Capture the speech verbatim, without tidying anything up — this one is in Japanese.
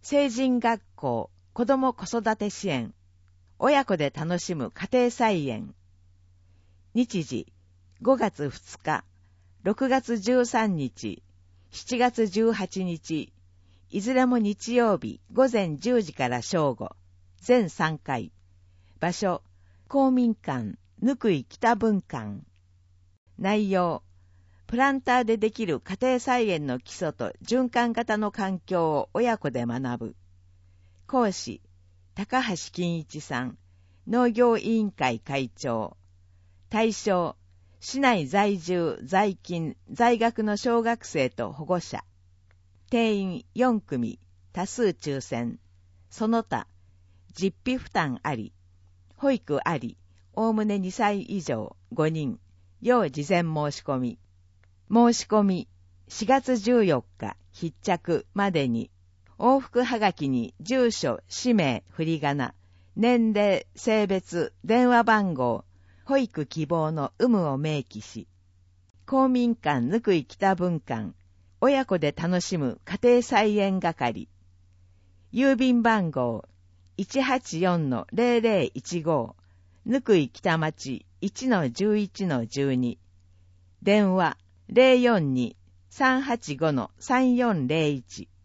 成人学校、子ども子育て支援、親子で楽しむ家庭菜園。日時、ごがつふつか、ろくがつじゅうさんにち、しちがつじゅうはちにち、いずれも日曜日ごぜんじゅうじから正午、全さんかい。場所、公民館、ぬくい北分館。内容、プランターでできる家庭菜園の基礎と循環型の環境を親子で学ぶ。講師、高橋金一さん、農業委員会会長。対象、市内在住、在勤、在学の小学生と保護者。定員よんくみ、多数抽選。その他、実費負担あり。保育あり、おおむねにさい以上ごにん、要事前申し込み。申し込み、しがつじゅうよっか必着までに、往復はがきに住所、氏名、振り仮名、年齢、性別、電話番号、保育希望の有無を明記し、公民館ぬくい北分館、親子で楽しむ家庭菜園係、郵便番号 いちはちよんのゼロゼロいちご、ぬくい北町 いちのじゅういちのじゅうに、電話 ゼロよんに さんはちごのさんよんゼロいち。